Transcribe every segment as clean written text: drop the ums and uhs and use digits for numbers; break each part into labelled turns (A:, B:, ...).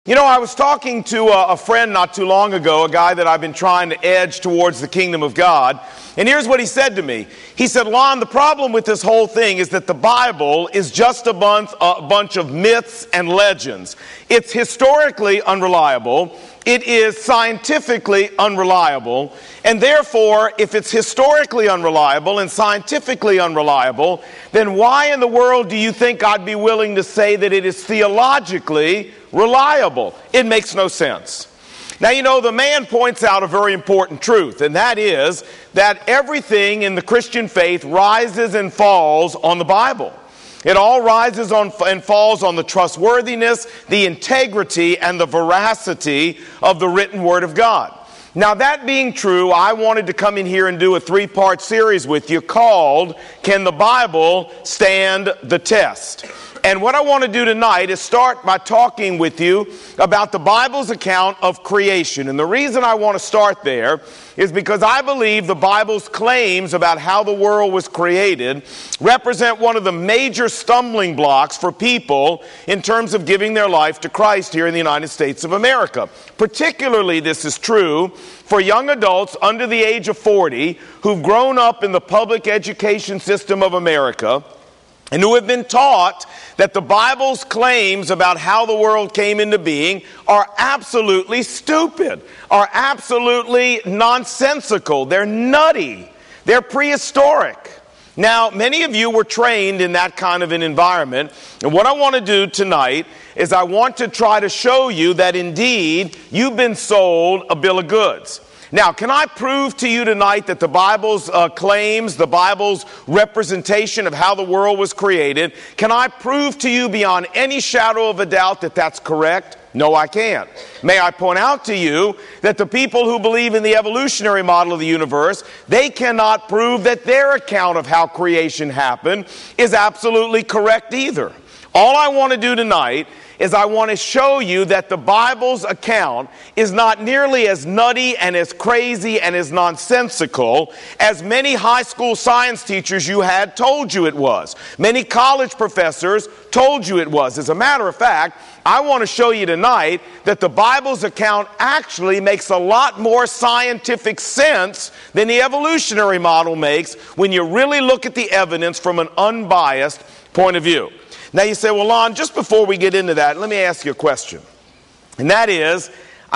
A: You know, I was talking to a friend not too long ago, a guy that I've been trying to edge towards the kingdom of God. And here's what he said to me. He said, Lon, the problem with this whole thing is that the Bible is just a bunch of myths and legends. It's historically unreliable. It is scientifically unreliable. And therefore, if it's historically unreliable and scientifically unreliable, then why in the world do you think I'd be willing to say that it is theologically reliable? It makes no sense. Now, you know, the man points out a very important truth, and that is that everything in the Christian faith rises and falls on the Bible. It all rises on and falls on the trustworthiness, the integrity, and the veracity of the written Word of God. Now, that being true, I wanted to come in here and do a three-part series with you called, Can the Bible Stand the Test? And what I want to do tonight is start by talking with you about the Bible's account of creation. And the reason I want to start there is because I believe the Bible's claims about how the world was created represent one of the major stumbling blocks for people in terms of giving their life to Christ here in the United States of America. Particularly, this is true for young adults under the age of 40 who've grown up in the public education system of America and who have been taught that the Bible's claims about how the world came into being are absolutely stupid, are absolutely nonsensical, they're nutty, they're prehistoric. Now, many of you were trained in that kind of an environment, and what I want to do tonight is I want to try to show you that indeed you've been sold a bill of goods. Now, can I prove to you tonight that the Bible's claims, the Bible's representation of how the world was created, can I prove to you beyond any shadow of a doubt that that's correct? No, I can't. May I point out to you that the people who believe in the evolutionary model of the universe, they cannot prove that their account of how creation happened is absolutely correct either. All I want to do tonight is I want to show you that the Bible's account is not nearly as nutty and as crazy and as nonsensical as many high school science teachers you had told you it was. Many college professors told you it was. As a matter of fact, I want to show you tonight that the Bible's account actually makes a lot more scientific sense than the evolutionary model makes when you really look at the evidence from an unbiased point of view. Now you say, well, Lon, just before we get into that, let me ask you a question. And that is,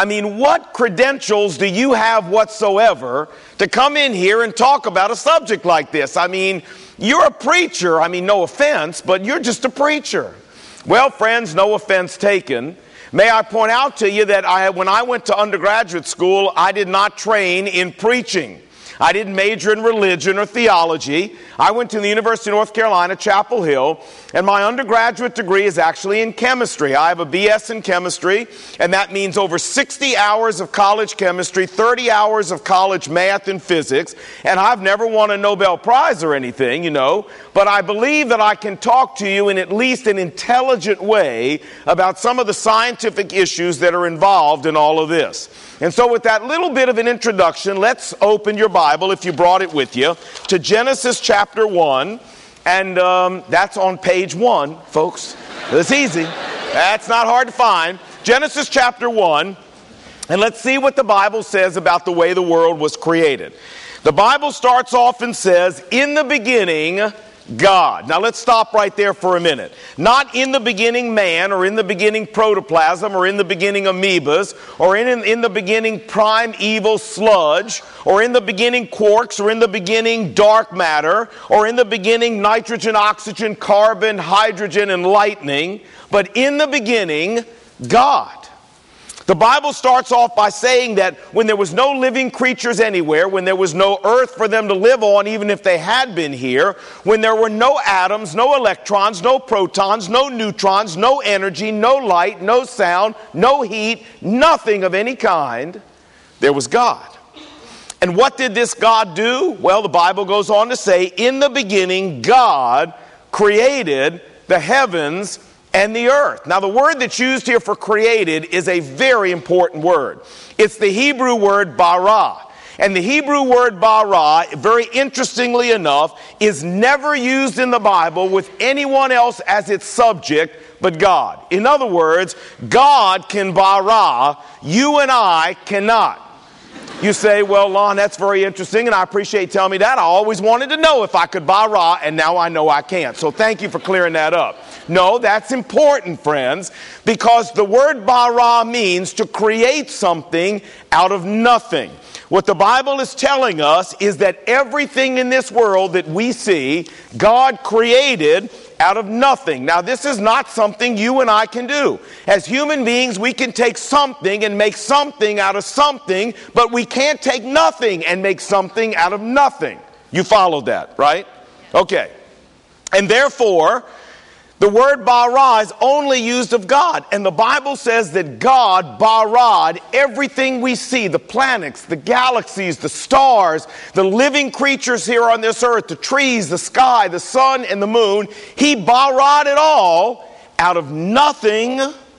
A: what credentials do you have whatsoever to come in here and talk about a subject like this? You're a preacher. No offense, but you're just a preacher. Well, friends, no offense taken. May I point out to you that when I went to undergraduate school, I did not train in preaching. I didn't major in religion or theology. I went to the University of North Carolina, Chapel Hill, and my undergraduate degree is actually in chemistry. I have a BS in chemistry, and that means over 60 hours of college chemistry, 30 hours of college math and physics, and I've never won a Nobel Prize or anything, but I believe that I can talk to you in at least an intelligent way about some of the scientific issues that are involved in all of this. And so with that little bit of an introduction, let's open your Bible, if you brought it with you, to Genesis chapter 1. And that's on page 1, folks. It's easy. That's not hard to find. Genesis chapter 1. And let's see what the Bible says about the way the world was created. The Bible starts off and says, in the beginning, God. Now let's stop right there for a minute. Not in the beginning man, or in the beginning protoplasm, or in the beginning amoebas, or in the beginning primeval sludge, or in the beginning quarks, or in the beginning dark matter, or in the beginning nitrogen, oxygen, carbon, hydrogen, and lightning, but in the beginning, God. The Bible starts off by saying that when there was no living creatures anywhere, when there was no earth for them to live on, even if they had been here, when there were no atoms, no electrons, no protons, no neutrons, no energy, no light, no sound, no heat, nothing of any kind, there was God. And what did this God do? Well, the Bible goes on to say, in the beginning, God created the heavens and the earth. Now, the word that's used here for created is a very important word. It's the Hebrew word bara. And the Hebrew word bara, very interestingly enough, is never used in the Bible with anyone else as its subject but God. In other words, God can bara, you and I cannot. You say, well, Lon, that's very interesting, and I appreciate you telling me that. I always wanted to know if I could bara, and now I know I can't. So thank you for clearing that up. No, that's important, friends, because the word bara means to create something out of nothing. What the Bible is telling us is that everything in this world that we see, God created out of nothing. Now, this is not something you and I can do. As human beings, we can take something and make something out of something, but we can't take nothing and make something out of nothing. You follow that, right? Okay. And therefore, the word bara is only used of God. And the Bible says that God bara'd everything we see, the planets, the galaxies, the stars, the living creatures here on this earth, the trees, the sky, the sun, and the moon. He bara'd it all out of nothing.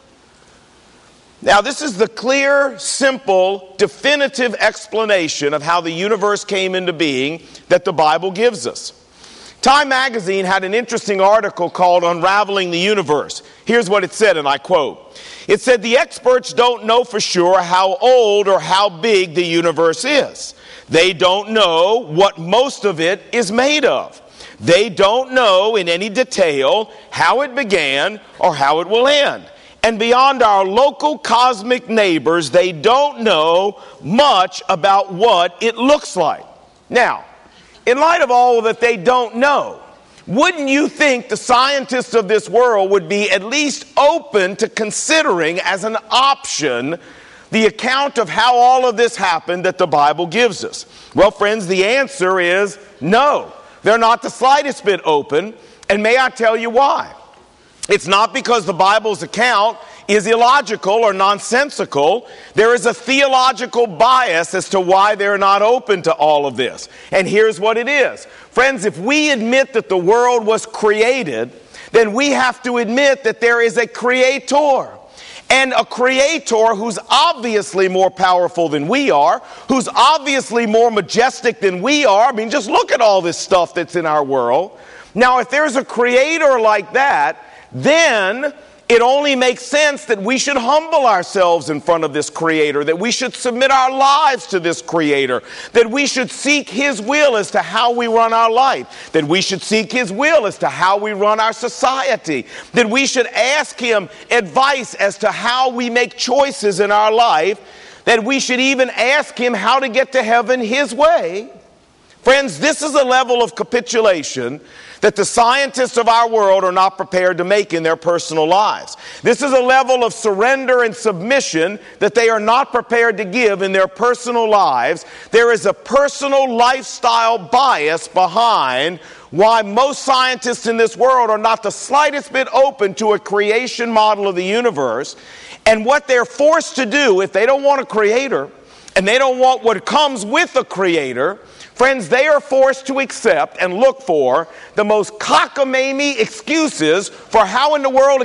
A: Now, this is the clear, simple, definitive explanation of how the universe came into being that the Bible gives us. Time magazine had an interesting article called Unraveling the Universe. Here's what it said, and I quote. It said, the experts don't know for sure how old or how big the universe is. They don't know what most of it is made of. They don't know in any detail how it began or how it will end. And beyond our local cosmic neighbors, they don't know much about what it looks like. Now, in light of all that they don't know, wouldn't you think the scientists of this world would be at least open to considering as an option the account of how all of this happened that the Bible gives us? Well, friends, the answer is no. They're not the slightest bit open, and may I tell you why? It's not because the Bible's account is illogical or nonsensical. There is a theological bias as to why they're not open to all of this. And here's what it is. Friends, if we admit that the world was created, then we have to admit that there is a creator. And a creator who's obviously more powerful than we are, who's obviously more majestic than we are. I mean, just look at all this stuff that's in our world. Now, if there's a creator like that, then it only makes sense that we should humble ourselves in front of this creator, that we should submit our lives to this creator, that we should seek his will as to how we run our life, that we should seek his will as to how we run our society, that we should ask him advice as to how we make choices in our life, that we should even ask him how to get to heaven his way. Friends, this is a level of capitulation that the scientists of our world are not prepared to make in their personal lives. This is a level of surrender and submission that they are not prepared to give in their personal lives. There is a personal lifestyle bias behind why most scientists in this world are not the slightest bit open to a creation model of the universe. And what they're forced to do, if they don't want a creator, and they don't want what comes with a creator, friends, they are forced to accept and look for the most cockamamie excuses for how in the world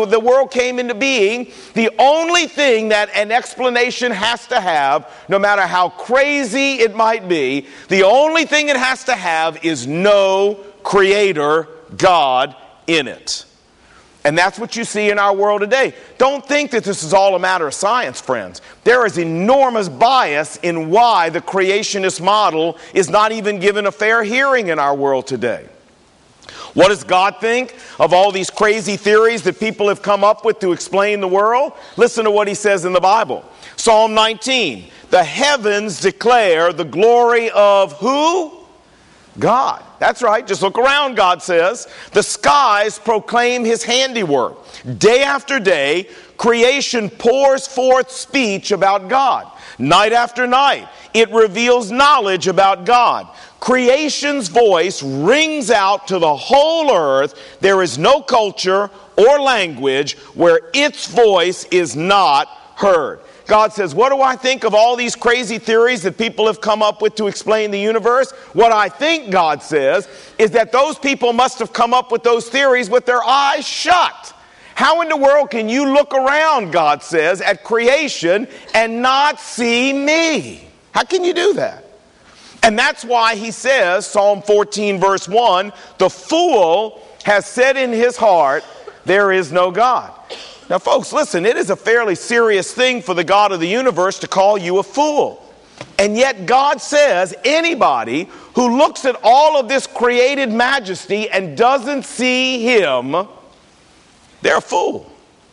A: came into being. The only thing that an explanation has to have, no matter how crazy it might be, the only thing it has to have is no creator, God, in it. And that's what you see in our world today. Don't think that this is all a matter of science, friends. There is enormous bias in why the creationist model is not even given a fair hearing in our world today. What does God think of all these crazy theories that people have come up with to explain the world? Listen to what he says in the Bible. Psalm 19, the heavens declare the glory of who? God. That's right. Just look around, God says. The skies proclaim his handiwork. Day after day, creation pours forth speech about God. Night after night, it reveals knowledge about God. Creation's voice rings out to the whole earth. There is no culture or language where its voice is not heard. God says, what do I think of all these crazy theories that people have come up with to explain the universe? What I think, God says, is that those people must have come up with those theories with their eyes shut. How in the world can you look around, God says, at creation and not see me? How can you do that? And that's why he says, Psalm 14 verse 1, the fool has said in his heart, there is no God. Now, folks, listen, it is a fairly serious thing for the God of the universe to call you a fool. And yet God says anybody who looks at all of this created majesty and doesn't see him, they're a fool.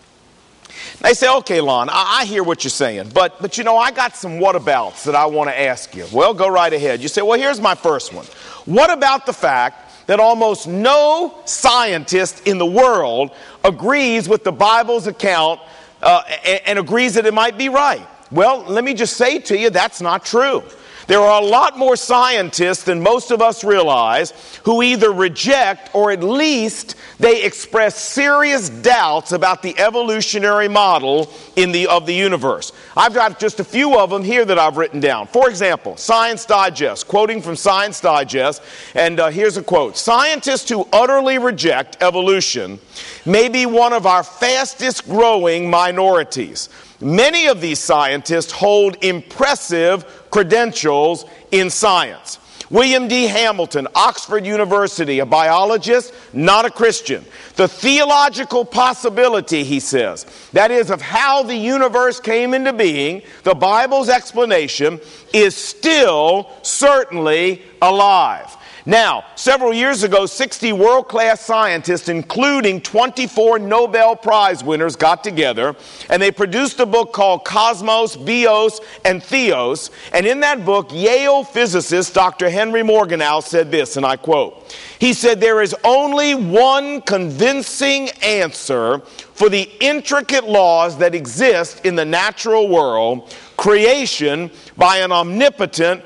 A: They say, okay, Lon, I hear what you're saying, but you know, I got some whatabouts that I want to ask you. Well, go right ahead. You say, well, here's my first one. What about the fact that almost no scientist in the world agrees with the Bible's account and agrees that it might be right? Well, let me just say to you, that's not true. There are a lot more scientists than most of us realize who either reject or at least they express serious doubts about the evolutionary model of the universe. I've got just a few of them here that I've written down. For example, Science Digest, quoting from Science Digest, and here's a quote. Scientists who utterly reject evolution may be one of our fastest growing minorities. Many of these scientists hold impressive credentials in science. William D. Hamilton, Oxford University, a biologist, not a Christian. The theological possibility, he says, that is of how the universe came into being, the Bible's explanation, is still certainly alive. Now, several years ago, 60 world-class scientists, including 24 Nobel Prize winners, got together, and they produced a book called Cosmos, Bios, and Theos. And in that book, Yale physicist Dr. Henry Morgenau said this, and I quote, he said, there is only one convincing answer for the intricate laws that exist in the natural world, creation by an omnipotent,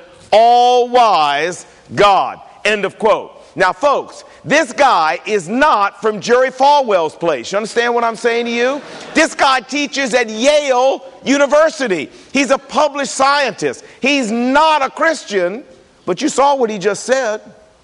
A: all-wise God. End of quote. Now, folks, this guy is not from Jerry Falwell's place. You understand what I'm saying to you? This guy teaches at Yale University. He's a published scientist. He's not a Christian, but you saw what he just said.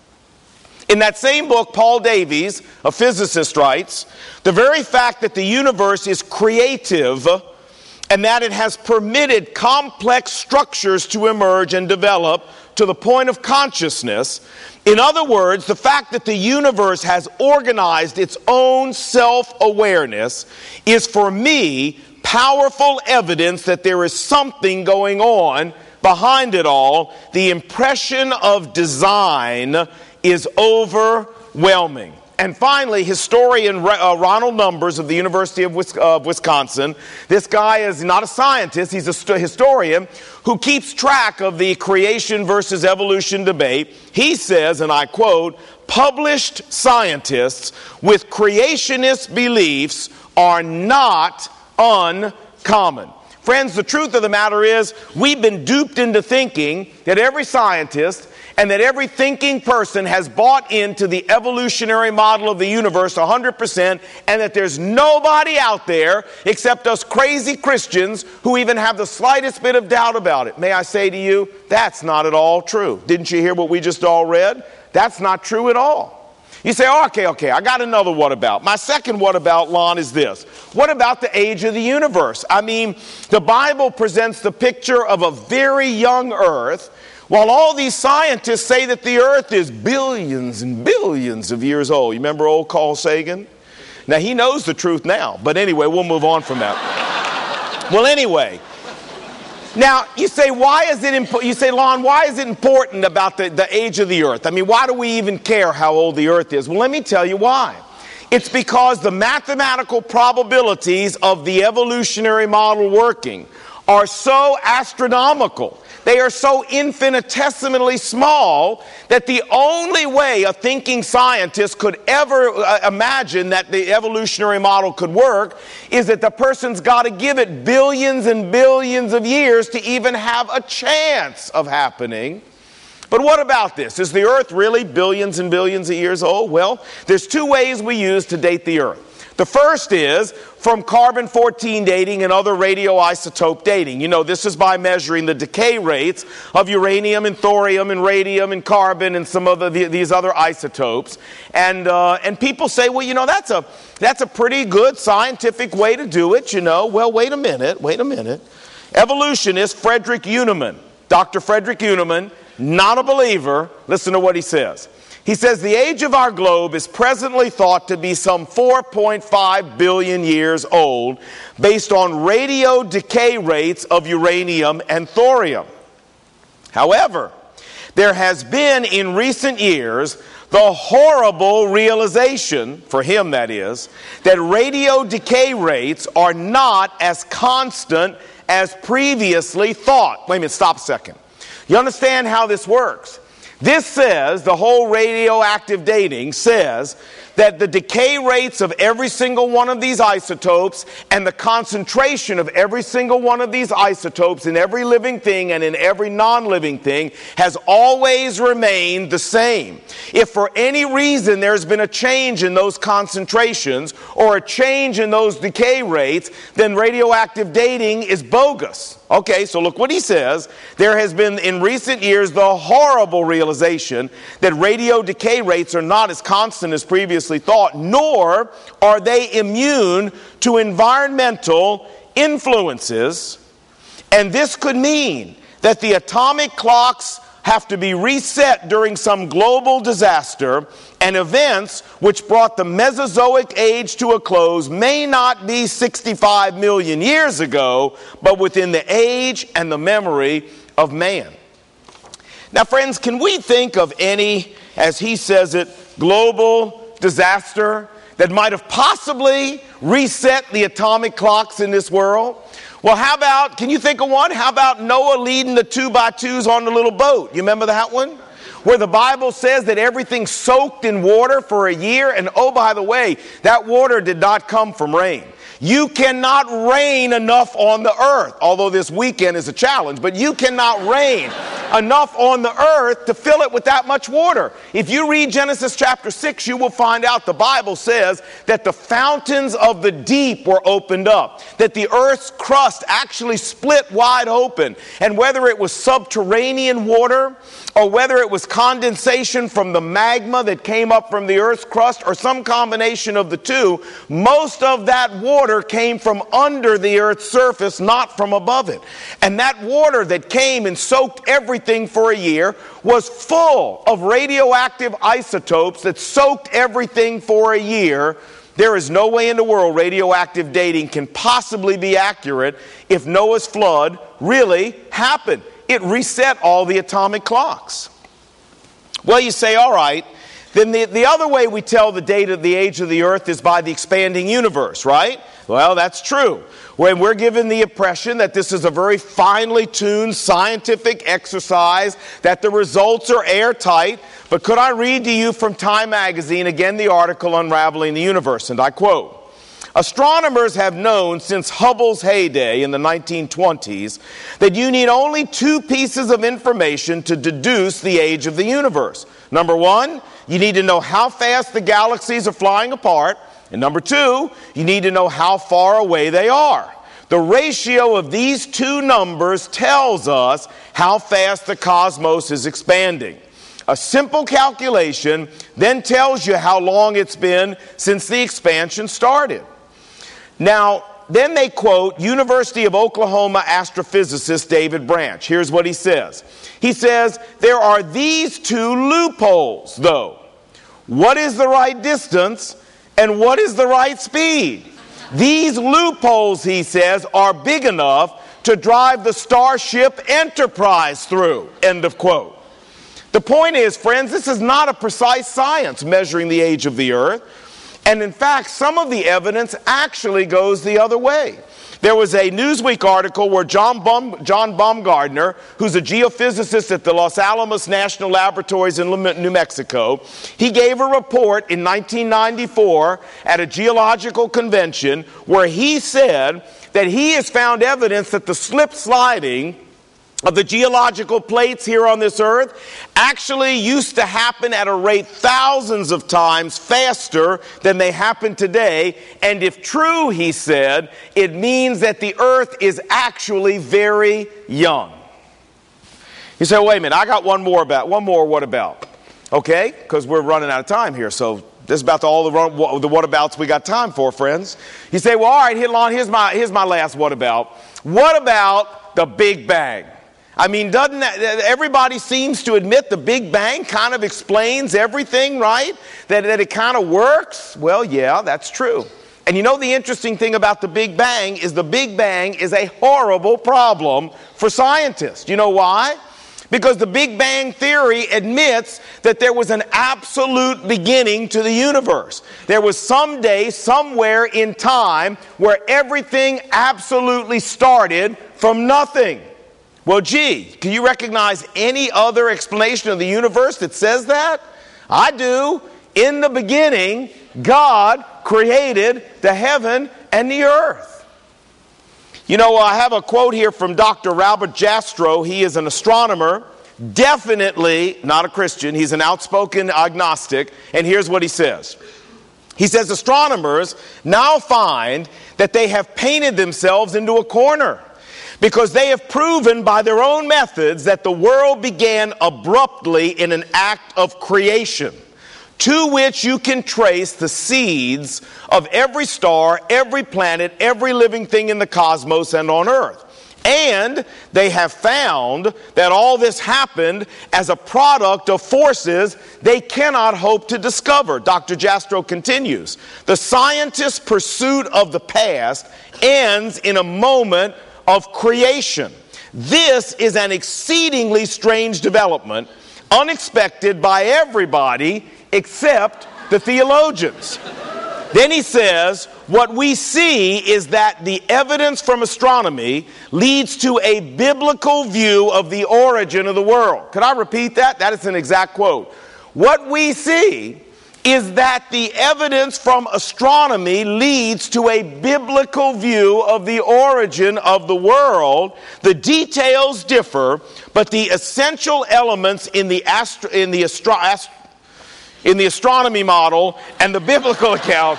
A: In that same book, Paul Davies, a physicist, writes, the very fact that the universe is creative and that it has permitted complex structures to emerge and develop to the point of consciousness. In other words, the fact that the universe has organized its own self-awareness is, for me, powerful evidence that there is something going on behind it all. The impression of design is overwhelming. And finally, historian Ronald Numbers of the University of Wisconsin, this guy is not a scientist, he's a historian who keeps track of the creation versus evolution debate. He says, and I quote, published scientists with creationist beliefs are not uncommon. Friends, the truth of the matter is we've been duped into thinking that every scientist and that every thinking person has bought into the evolutionary model of the universe 100%, and that there's nobody out there except us crazy Christians who even have the slightest bit of doubt about it. May I say to you, that's not at all true. Didn't you hear what we just all read? That's not true at all. You say, oh, okay, I got another what about. My second what about, Lon, is this. What about the age of the universe? I mean, the Bible presents the picture of a very young earth, while all these scientists say that the earth is billions and billions of years old. You remember old Carl Sagan? Now, he knows the truth now. But anyway, we'll move on from that. Well, anyway. Now, you say, Lon, why is it important about the age of the earth? I mean, why do we even care how old the earth is? Well, let me tell you why. It's because the mathematical probabilities of the evolutionary model working are so astronomical. They are so infinitesimally small that the only way a thinking scientist could ever imagine that the evolutionary model could work is that the person's got to give it billions and billions of years to even have a chance of happening. But what about this? Is the earth really billions and billions of years old? Well, there's two ways we use to date the earth. The first is from carbon-14 dating and other radioisotope dating. You know, this is by measuring the decay rates of uranium and thorium and radium and carbon and some of these other isotopes. And people say, well, you know, that's a pretty good scientific way to do it, you know. Well, wait a minute. Evolutionist Frederick Uneman, Dr. Frederick Uneman, not a believer, listen to what he says. He says the age of our globe is presently thought to be some 4.5 billion years old based on radio decay rates of uranium and thorium. However, there has been in recent years the horrible realization, for him that is, that radio decay rates are not as constant as previously thought. Wait a minute, stop a second. You understand how this works? This says, the whole radioactive dating says, that the decay rates of every single one of these isotopes and the concentration of every single one of these isotopes in every living thing and in every non-living thing has always remained the same. If for any reason there's been a change in those concentrations or a change in those decay rates, then radioactive dating is bogus. Okay, so look what he says. There has been in recent years the horrible realization that radio decay rates are not as constant as previously thought, nor are they immune to environmental influences. And this could mean that the atomic clocks have to be reset during some global disaster, and events which brought the Mesozoic age to a close may not be 65 million years ago, but within the age and the memory of man. Now, friends, can we think of any, as he says it, global disaster that might have possibly reset the atomic clocks in this world? Well, how about, can you think of one? How about Noah leading the 2x2s on the little boat? You remember that one? Where the Bible says that everything soaked in water for a year. And oh, by the way, that water did not come from rain. You cannot rain enough on the earth, although this weekend is a challenge, but you cannot rain enough on the earth to fill it with that much water. If you read Genesis chapter 6, you will find out the Bible says that the fountains of the deep were opened up, that the earth's crust actually split wide open, and whether it was subterranean water or whether it was condensation from the magma that came up from the earth's crust or some combination of the two, most of that water came from under the earth's surface, not from above it. And that water that came and soaked everything for a year was full of radioactive isotopes that soaked everything for a year. There is no way in the world radioactive dating can possibly be accurate if Noah's flood really happened. It reset all the atomic clocks. Well, you say, all right, then the other way we tell the date of the age of the earth is by the expanding universe, right? Well, that's true. When we're given the impression that this is a very finely tuned scientific exercise, that the results are airtight. But could I read to you from Time magazine, again, the article Unraveling the Universe, and I quote, "Astronomers have known since Hubble's heyday in the 1920s that you need only two pieces of information to deduce the age of the universe. Number one, you need to know how fast the galaxies are flying apart. And number two, you need to know how far away they are. The ratio of these two numbers tells us how fast the cosmos is expanding. A simple calculation then tells you how long it's been since the expansion started." Now, then they quote University of Oklahoma astrophysicist David Branch. Here's what he says. He says, "There are these two loopholes, though. What is the right distance and what is the right speed? These loopholes," he says, "are big enough to drive the Starship Enterprise through." End of quote. The point is, friends, this is not a precise science measuring the age of the earth. And in fact, some of the evidence actually goes the other way. There was a Newsweek article where John Baumgartner, who's a geophysicist at the Los Alamos National Laboratories in New Mexico, he gave a report in 1994 at a geological convention where he said that he has found evidence that the slip sliding of the geological plates here on this earth actually used to happen at a rate thousands of times faster than they happen today. And if true, he said, it means that the earth is actually very young. You say, wait a minute, I got one more what about? Okay, because we're running out of time here, so this is about all the whatabouts we got time for, friends. You say, well, all right, Lon, here's my last what about. What about the Big Bang? I mean, doesn't that, everybody seems to admit the Big Bang kind of explains everything, right? That it kind of works? Well, yeah, that's true. And you know the interesting thing about the Big Bang is the Big Bang is a horrible problem for scientists. You know why? Because the Big Bang Theory admits that there was an absolute beginning to the universe. There was some day, somewhere in time, where everything absolutely started from nothing. Well, gee, can you recognize any other explanation of the universe that says that? I do. In the beginning, God created the heaven and the earth. You know, I have a quote here from Dr. Robert Jastrow. He is an astronomer, definitely not a Christian. He's an outspoken agnostic. And here's what he says. He says, astronomers now find that they have painted themselves into a corner, because they have proven by their own methods that the world began abruptly in an act of creation, to which you can trace the seeds of every star, every planet, every living thing in the cosmos and on earth. And they have found that all this happened as a product of forces they cannot hope to discover. Dr. Jastrow continues, the scientist's pursuit of the past ends in a moment of creation. This is an exceedingly strange development, unexpected by everybody except the theologians. Then he says, what we see is that the evidence from astronomy leads to a biblical view of the origin of the world. Could I repeat that? That is an exact quote. What we see is that the evidence from astronomy leads to a biblical view of the origin of the world. The details differ, but the essential elements in the astronomy model and the biblical account,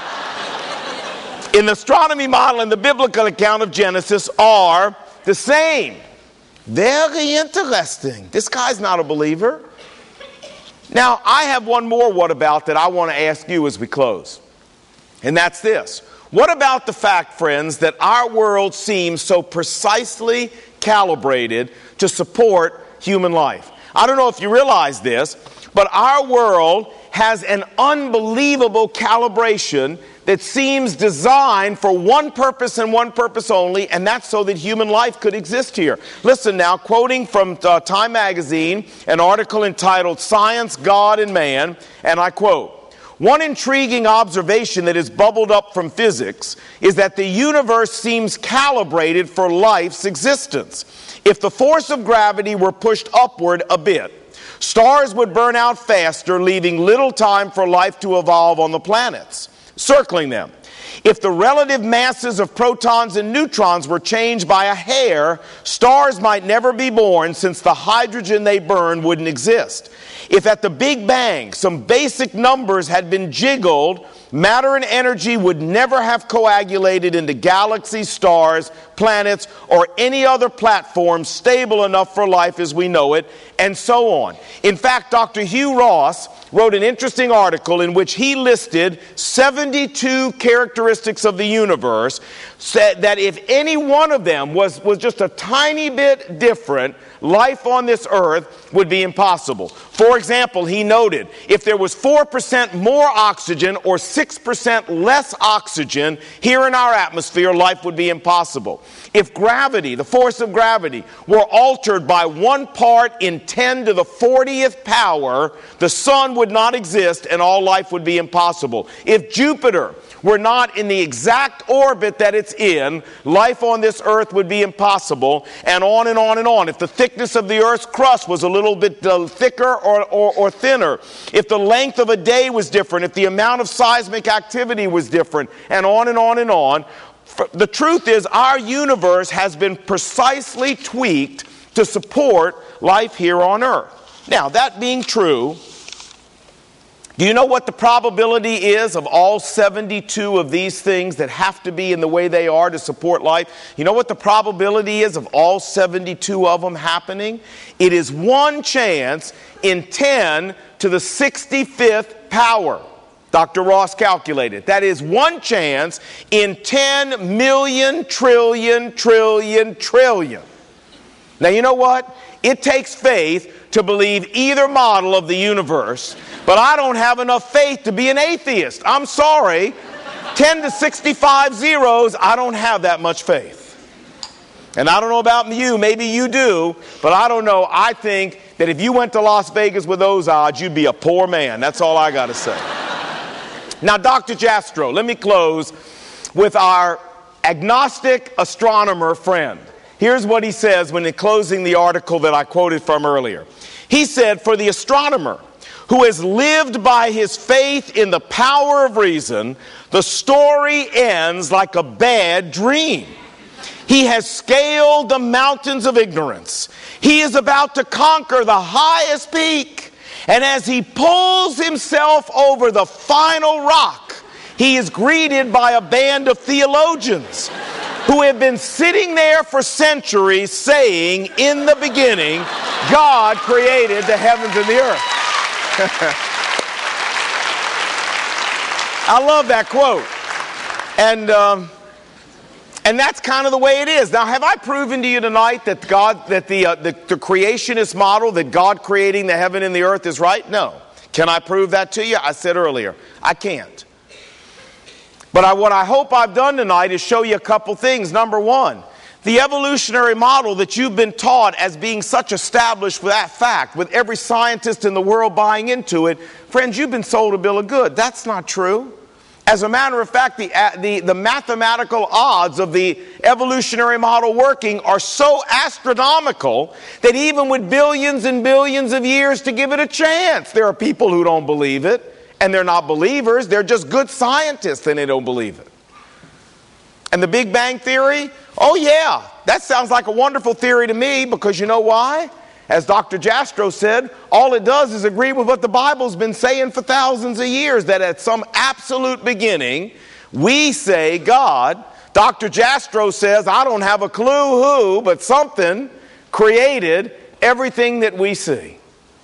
A: in the astronomy model and the biblical account of Genesis are the same. Very interesting. This guy's not a believer. Now, I have one more what about that I want to ask you as we close. And that's this. What about the fact, friends, that our world seems so precisely calibrated to support human life? I don't know if you realize this, but our world has an unbelievable calibration that seems designed for one purpose and one purpose only, and that's so that human life could exist here. Listen now, quoting from Time Magazine, an article entitled Science, God, and Man, and I quote, one intriguing observation that has bubbled up from physics is that the universe seems calibrated for life's existence. If the force of gravity were pushed upward a bit, stars would burn out faster, leaving little time for life to evolve on the planets circling them. If the relative masses of protons and neutrons were changed by a hair, stars might never be born, since the hydrogen they burn wouldn't exist. If at the Big Bang some basic numbers had been jiggled, matter and energy would never have coagulated into galaxies, stars, planets, or any other platform stable enough for life as we know it, and so on. In fact, Dr. Hugh Ross wrote an interesting article in which he listed 72 characteristics of the universe, said that if any one of them was just a tiny bit different, life on this earth would be impossible. For example, he noted, if there was 4% more oxygen or 6% less oxygen here in our atmosphere, life would be impossible. If gravity, the force of gravity, were altered by 1 part in 10 to the 40th power, the sun would not exist and all life would be impossible. If Jupiter were not in the exact orbit that it's in, life on this earth would be impossible, and on and on and on. If the thickness of the earth's crust was a little bit thicker or thinner, if the length of a day was different, if the amount of seismic activity was different, and on and on and on. The truth is, our universe has been precisely tweaked to support life here on earth. Now, that being true, do you know what the probability is of all 72 of these things that have to be in the way they are to support life? You know what the probability is of all 72 of them happening? It is 1 chance in 10 to the 65th power. Dr. Ross calculated. That is 1 chance in 10 million trillion. Now, you know what? It takes faith to believe either model of the universe, but I don't have enough faith to be an atheist. I'm sorry. 10 to 65 zeros, I don't have that much faith. And I don't know about you, maybe you do, but I don't know. I think that if you went to Las Vegas with those odds, you'd be a poor man. That's all I got to say. Now, Dr. Jastrow, let me close with our agnostic astronomer friend. Here's what he says when closing the article that I quoted from earlier. He said, for the astronomer who has lived by his faith in the power of reason, the story ends like a bad dream. He has scaled the mountains of ignorance. He is about to conquer the highest peak. And as he pulls himself over the final rock, he is greeted by a band of theologians who have been sitting there for centuries saying, in the beginning, God created the heavens and the earth. I love that quote. And that's kind of the way it is. Now, have I proven to you tonight that the creationist model, that God creating the heaven and the earth is right? No. Can I prove that to you? I said earlier, I can't. But what I hope I've done tonight is show you a couple things. Number one, the evolutionary model that you've been taught as being such established with that fact, with every scientist in the world buying into it, friends, you've been sold a bill of goods. That's not true. As a matter of fact, the mathematical odds of the evolutionary model working are so astronomical that even with billions and billions of years to give it a chance, there are people who don't believe it. And they're not believers, they're just good scientists and they don't believe it. And the Big Bang Theory? Oh yeah, that sounds like a wonderful theory to me, because you know why? As Dr. Jastrow said, all it does is agree with what the Bible's been saying for thousands of years, that at some absolute beginning, we say God. Dr. Jastrow says, I don't have a clue who, but something created everything that we see.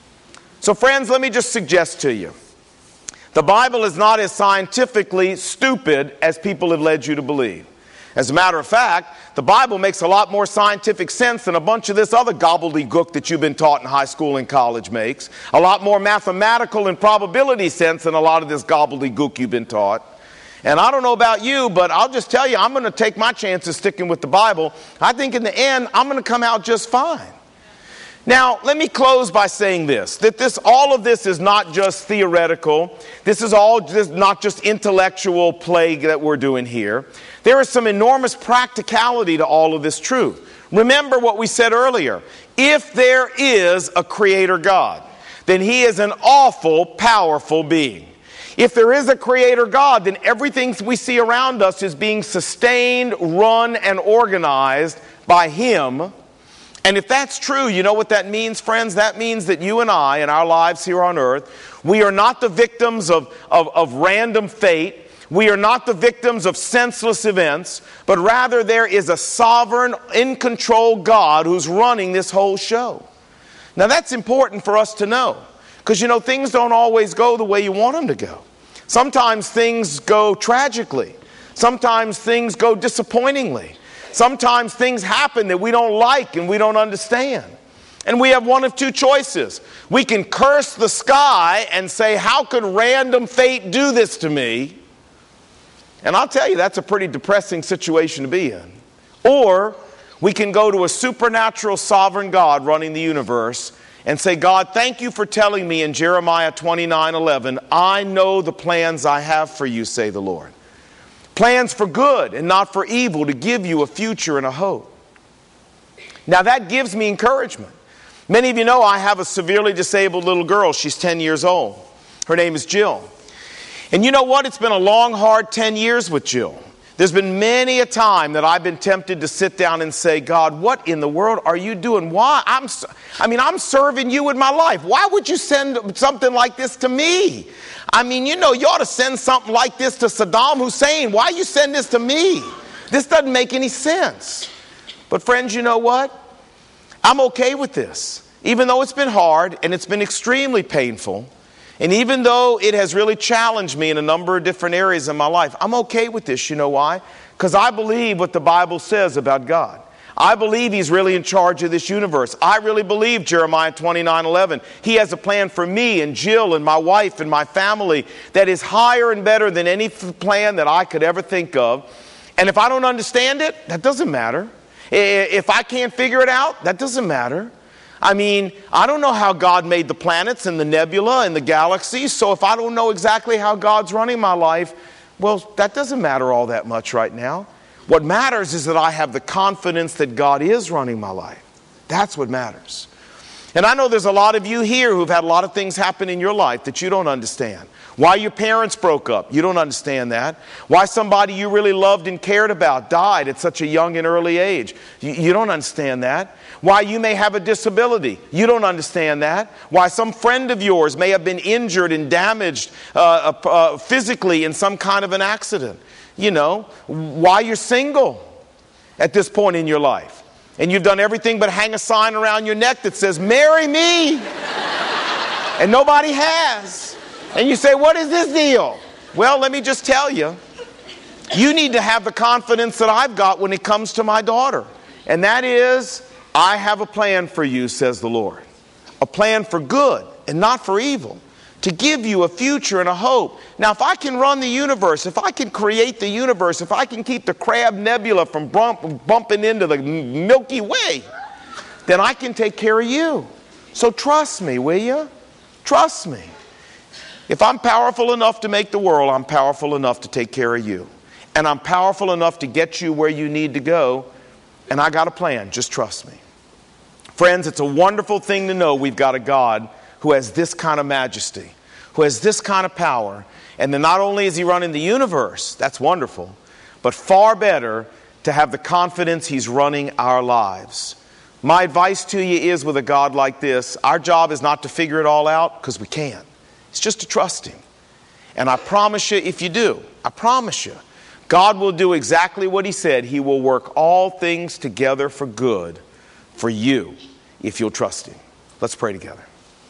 A: So friends, let me just suggest to you, the Bible is not as scientifically stupid as people have led you to believe. As a matter of fact, the Bible makes a lot more scientific sense than a bunch of this other gobbledygook that you've been taught in high school and college makes. A lot more mathematical and probability sense than a lot of this gobbledygook you've been taught. And I don't know about you, but I'll just tell you, I'm going to take my chances sticking with the Bible. I think in the end, I'm going to come out just fine. Now, let me close by saying this, that all of this is not just theoretical. This is all just not just intellectual play that we're doing here. There is some enormous practicality to all of this truth. Remember what we said earlier. If there is a creator God, then he is an awful, powerful being. If there is a creator God, then everything we see around us is being sustained, run, and organized by him. And if that's true, you know what that means, friends? That means that you and I, in our lives here on earth, we are not the victims of random fate. We are not the victims of senseless events, but rather there is a sovereign, in-control God who's running this whole show. Now that's important for us to know, because you know, things don't always go the way you want them to go. Sometimes things go tragically. Sometimes things go disappointingly. Sometimes things happen that we don't like and we don't understand. And we have one of two choices. We can curse the sky and say, how could random fate do this to me? And I'll tell you, that's a pretty depressing situation to be in. Or we can go to a supernatural sovereign God running the universe and say, God, thank you for telling me in Jeremiah 29:11, I know the plans I have for you, say the Lord. Plans for good and not for evil, to give you a future and a hope. Now that gives me encouragement. Many of you know I have a severely disabled little girl. She's 10 years old. Her name is Jill. And you know what? It's been a long, hard 10 years with Jill. There's been many a time that I've been tempted to sit down and say, God, what in the world are you doing? Why? I'm serving you with my life. Why would you send something like this to me? I mean, you know, you ought to send something like this to Saddam Hussein. Why you send this to me? This doesn't make any sense. But friends, you know what? I'm okay with this. Even though it's been hard and it's been extremely painful, and even though it has really challenged me in a number of different areas in my life, I'm okay with this. You know why? Because I believe what the Bible says about God. I believe He's really in charge of this universe. I really believe Jeremiah 29:11. He has a plan for me and Jill and my wife and my family that is higher and better than any plan that I could ever think of. And if I don't understand it, that doesn't matter. If I can't figure it out, that doesn't matter. I mean, I don't know how God made the planets and the nebula and the galaxies, so if I don't know exactly how God's running my life, well, that doesn't matter all that much right now. What matters is that I have the confidence that God is running my life. That's what matters. And I know there's a lot of you here who've had a lot of things happen in your life that you don't understand. Why your parents broke up, you don't understand that. Why somebody you really loved and cared about died at such a young and early age, you don't understand that. Why you may have a disability, you don't understand that. Why some friend of yours may have been injured and damaged physically in some kind of an accident. You know, why you're single at this point in your life. And you've done everything but hang a sign around your neck that says, "Marry me." And nobody has. And you say, "What is this deal?" Well, let me just tell you, you need to have the confidence that I've got when it comes to my daughter. And that is, I have a plan for you, says the Lord. A plan for good and not for evil, to give you a future and a hope. Now, if I can run the universe, if I can create the universe, if I can keep the Crab Nebula from bumping into the Milky Way, then I can take care of you. So trust me, will you? Trust me. If I'm powerful enough to make the world, I'm powerful enough to take care of you. And I'm powerful enough to get you where you need to go. And I got a plan. Just trust me. Friends, it's a wonderful thing to know we've got a God who has this kind of majesty, who has this kind of power. And then not only is He running the universe, that's wonderful, but far better to have the confidence He's running our lives. My advice to you is, with a God like this, our job is not to figure it all out, because we can't. It's just to trust Him. And I promise you, if you do, I promise you, God will do exactly what He said. He will work all things together for good for you if you'll trust Him. Let's pray together.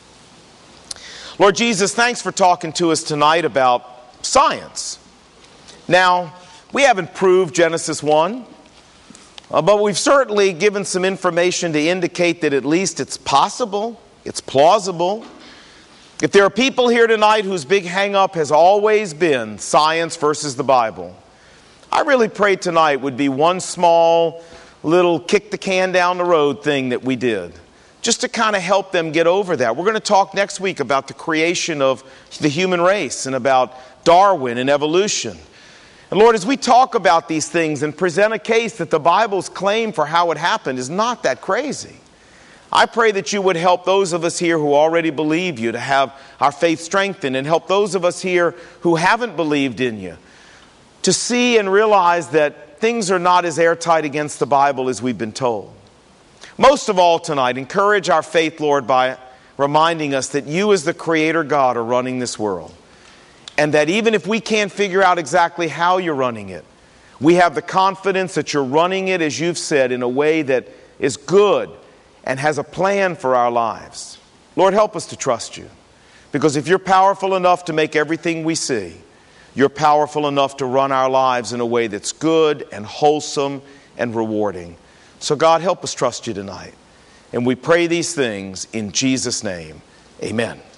A: Lord Jesus, thanks for talking to us tonight about science. Now, we haven't proved Genesis 1, but we've certainly given some information to indicate that at least it's possible, it's plausible. If there are people here tonight whose big hang-up has always been science versus the Bible, I really pray tonight would be one small little kick the can down the road thing that we did, just to kind of help them get over that. We're going to talk next week about the creation of the human race and about Darwin and evolution. And Lord, as we talk about these things and present a case that the Bible's claim for how it happened is not that crazy, I pray that you would help those of us here who already believe you to have our faith strengthened, and help those of us here who haven't believed in you to see and realize that things are not as airtight against the Bible as we've been told. Most of all tonight, encourage our faith, Lord, by reminding us that you as the Creator God are running this world. And that even if we can't figure out exactly how you're running it, we have the confidence that you're running it, as you've said, in a way that is good and has a plan for our lives. Lord, help us to trust you. Because if you're powerful enough to make everything we see, you're powerful enough to run our lives in a way that's good and wholesome and rewarding. So God, help us trust you tonight. And we pray these things in Jesus' name. Amen.